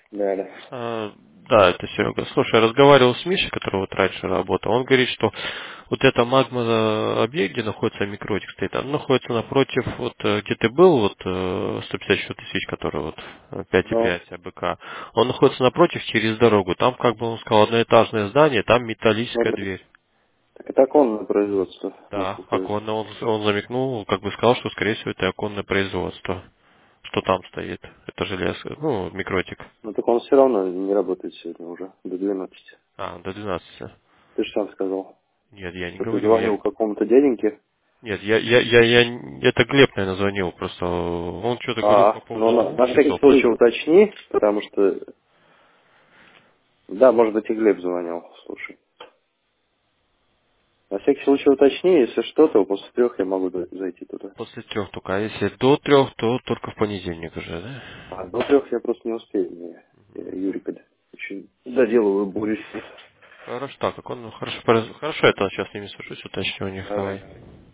Да, да. А, да, это Серега. Слушай, я разговаривал с Мишей, который вот раньше работал. Он говорит, что вот эта магма объект, где находится микротик стоит, он находится напротив, вот где ты был, вот 156 тысяч, который вот Ну, 5,5 АБК. Он находится напротив через дорогу. Там, как бы он сказал, одноэтажное здание, там металлическая смотри. дверь. Так это оконное производство, Да, насколько я знаю. оконное. Он замекнул, как бы сказал, что, скорее всего, это оконное производство. Что там стоит? Это железо, ну, микротик. Но так он все равно не работает сегодня уже, до 12. А, до 12. Ты же сам сказал, Нет, я не что ты говорю, звонил какому-то дяденьке. Нет, это Глеб, наверное, звонил, просто он что-то говорил по Но поводу на всякий анализов. случай уточни, потому что, да, может быть и Глеб звонил, слушай. На всякий случай уточни, если что, то после 3 я могу зайти туда. После 3 только, а если до 3, то только в понедельник уже, да? А до 3 я просто не успею, я Юрика очень доделываю бурю. Хорошо, так, как он, хорошо, хорошо, это сейчас с ними сажусь, уточню у них, Давай. давай.